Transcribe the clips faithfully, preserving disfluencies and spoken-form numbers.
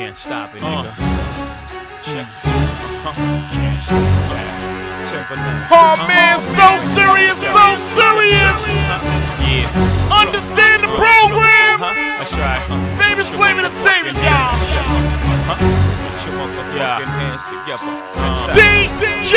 Can't stop it, nigga. Uh. Check. Uh-huh. Can't stop it. Timberland. Oh uh-huh. man, so serious, so serious. Uh-huh. Yeah. Understand the program. Uh-huh. That's right. Uh-huh. Famous Flame Entertainment, y'all. Uh-huh. Put your motherfucking yeah. hands together. Uh-huh. D J,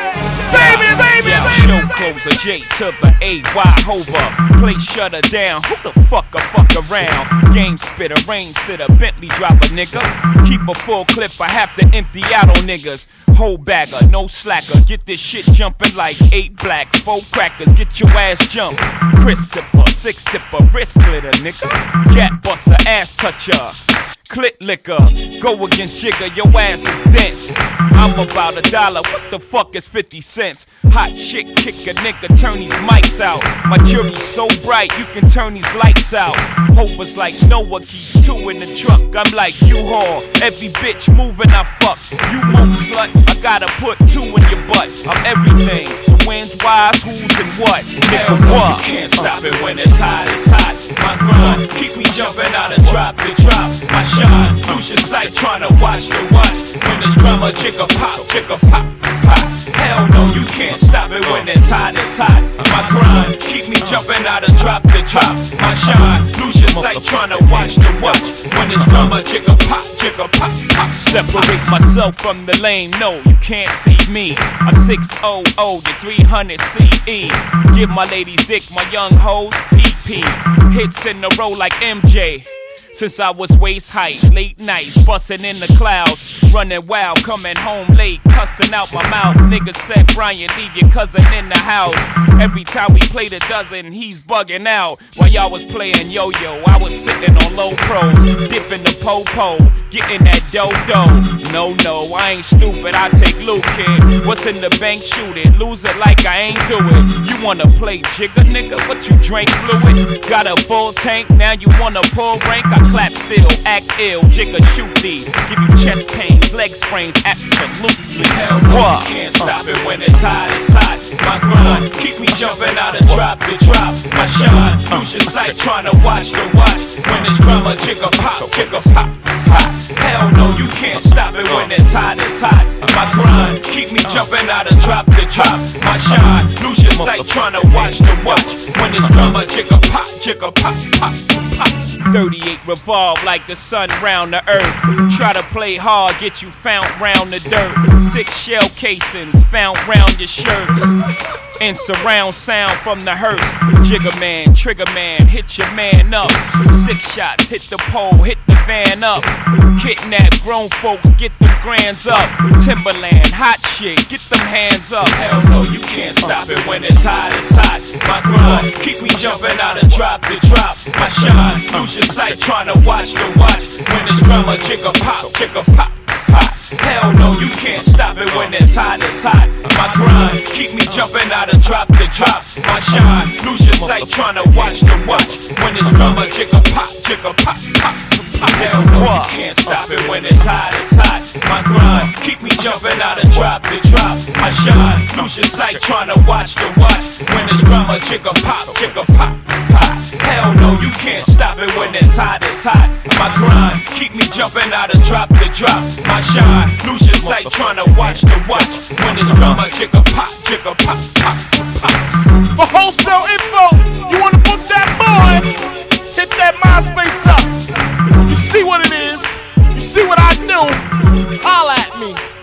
baby, baby, yeah. baby. Show closer, J to the A, Y, hover. Play shutter down. Who the fuck a fuck around? Game spitter, rain sitter, Bentley dropper, nigga. Keep a full clip, I have to empty out on niggas. Whole bagger, no slacker. Get this shit jumping like eight blacks, four crackers. Get your ass jumped. Chris sipper, six dipper, wrist glitter, nigga. Cat buster, ass toucher. Clit liquor, go against Jigger, your ass is dense. I'm about a dollar, what the fuck is fifty cents? Hot shit, kick a nigga, turn these mics out. My jury's so bright, you can turn these lights out. Hovers like Noah, keep two in the truck. I'm like U-Haul, every bitch moving I fuck. You move slut, I gotta put two in your butt. I'm everything, the wins, whys, who's, and what. Nigga, what? You can't stop it when it's hot, it's hot. My grind, keep me jumping out of drop to drop. My shine, lose your sight trying to watch the watch. When there's drama, chicka pop, chicka pop, pop. Hell no, you can't stop it when it's hot, it's hot. My grind, keep me jumping out of drop to drop. My shine, lose your sight trying to watch the watch. When there's drama, chicka pop, chicka pop, pop. Separate myself from the lane, no, you can't see me. I'm six hundred, you're three hundred C E. Give my ladies dick, my young hoes P P. Hits in a row like M J. Since I was waist height, late nights, bustin' in the clouds, running wild, coming home late, cussing out my mouth. Niggas said, Brian, leave your cousin in the house. Every time we played a dozen, he's bugging out. While y'all was playing yo-yo, I was sitting on low pros, dipping the po-po, getting that do-do. No, no, I ain't stupid, I take loot, kid. What's in the bank, shoot it, lose it like I ain't do it. You wanna play jigger, nigga? What you drank fluid? Got a full tank, now you wanna pull rank? I clap still, act ill, jigger shoot thee. Give you chest pains, leg sprains, absolutely. Hell no, you can't stop it when it's hot, it's hot. My grind, keep me jumping out of drop to drop. My shine, lose your sight trying to watch the watch. When it's drama, jigger pop, jigger pop, pop. Hell no, you can't stop it when it's hot, it's hot. My grind, keep me jumping out of drop to drop. My shine, lose your sight trying to watch the watch. When it's drama, jigger pop, jigger pop, pop, pop. thirty-eight revolve like the sun round the earth. Try to play hard, get you found round the dirt. Six shell casings found round your shirt. And surround sound from the hearse. Jigger man, trigger man, hit your man up. Six shots, hit the pole, hit the van up. Kidnap grown folks, get them grands up. Timberland, hot shit, get them hands up. Hell no, you can't stop it when it's hot, it's hot. My grind, keep me jumping out of drop to drop. My shine, lose your sight trying to watch the watch. When it's drama, jigger pop, jigger pop, pop. Hell no, you can't stop it when it's hot, it's hot. My grind, keep me jumping out of drop to drop. My shine, lose your sight trying to watch the watch. When it's drama, jigger pop, jigger pop, pop, pop. Hell no, you can't stop it when it's hot, it's hot. My grind, keep me jumping out of drop to drop. My shine, lose your sight trying to watch the watch. When it's drama, jigger pop, jigger pop, pop. Hell no, you can't stop it when it's hot, it's hot. My grind, keep me jumping out of drop to drop. My shine, lose your sight trying to watch the watch. When it's drama, jigger pop, jigger pop, pop, pop. For wholesale info, you wanna book that boy? Hit that MySpace up. You see what it is, you see what I do, holla at me.